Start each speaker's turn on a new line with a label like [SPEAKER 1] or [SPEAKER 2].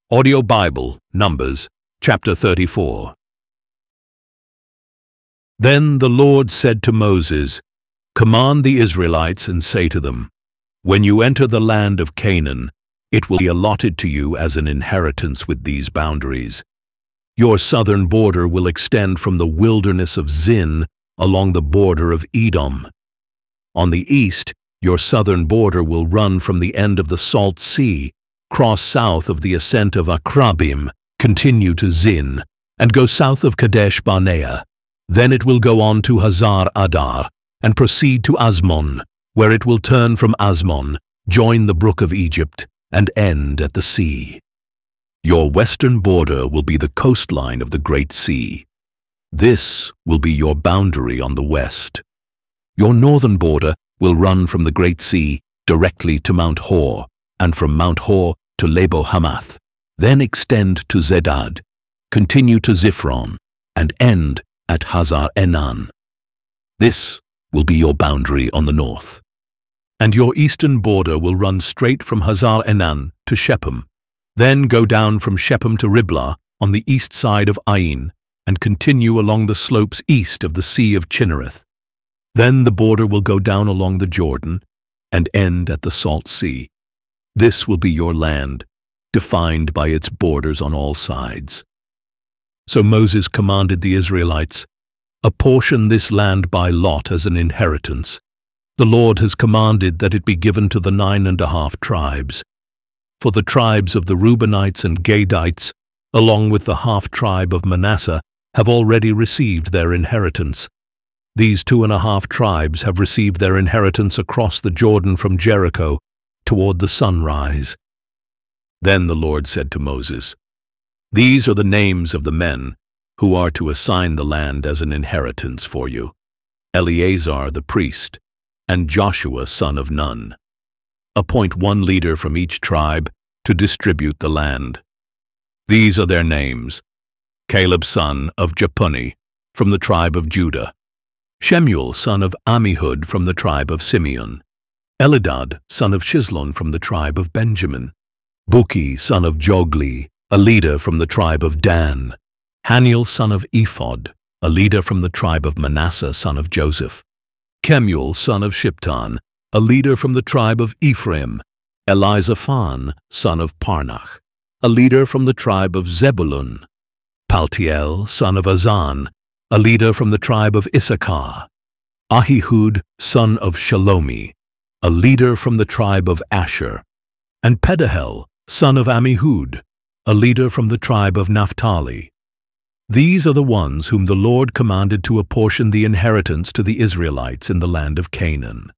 [SPEAKER 1] Audio Bible, Numbers, chapter 34. Then the Lord said to Moses, "Command the Israelites and say to them, when you enter the land of Canaan, it will be allotted to you as an inheritance with these boundaries. Your southern border will extend from the wilderness of Zin along the border of Edom. On the east, your southern border will run from the end of the Salt Sea, cross south of the ascent of Akrabim, continue to Zin, and go south of Kadesh Barnea. Then it will go on to Hazar Adar, and proceed to Asmon, where it will turn from Asmon, join the brook of Egypt, and end at the sea. Your western border will be the coastline of the Great Sea. This will be your boundary on the west. Your northern border will run from the Great Sea directly to Mount Hor, and from Mount Hor to Lebo Hamath, then extend to Zedad, continue to Ziphron, and end at Hazar Enan. This will be your boundary on the north. And your eastern border will run straight from Hazar Enan to Shechem, then go down from Shechem to Riblah on the east side of Ain, and continue along the slopes east of the Sea of Chinnereth. Then the border will go down along the Jordan, and end at the Salt Sea. This will be your land, defined by its borders on all sides." So Moses commanded the Israelites, "Apportion this land by lot as an inheritance. The Lord has commanded that it be given to the 9½ tribes. For the tribes of the Reubenites and Gadites, along with the half-tribe of Manasseh, have already received their inheritance. These 2½ tribes have received their inheritance across the Jordan from Jericho toward the sunrise." Then the Lord said to Moses, "These are the names of the men who are to assign the land as an inheritance for you: Eleazar the priest, and Joshua son of Nun. Appoint one leader from each tribe to distribute the land. These are their names: Caleb son of Jephunneh, from the tribe of Judah; Shemuel son of Ammihud, from the tribe of Simeon; Elidad son of Shislon, from the tribe of Benjamin; Buki son of Jogli, a leader from the tribe of Dan; Haniel son of Ephod, a leader from the tribe of Manasseh son of Joseph; Kemuel son of Shiptan, a leader from the tribe of Ephraim; Elizaphan son of Parnach, a leader from the tribe of Zebulun; Paltiel son of Azan, a leader from the tribe of Issachar; Ahihud son of Shalomi, a leader from the tribe of Asher; and Pedahel son of Ammihud, a leader from the tribe of Naphtali. These are the ones whom the Lord commanded to apportion the inheritance to the Israelites in the land of Canaan."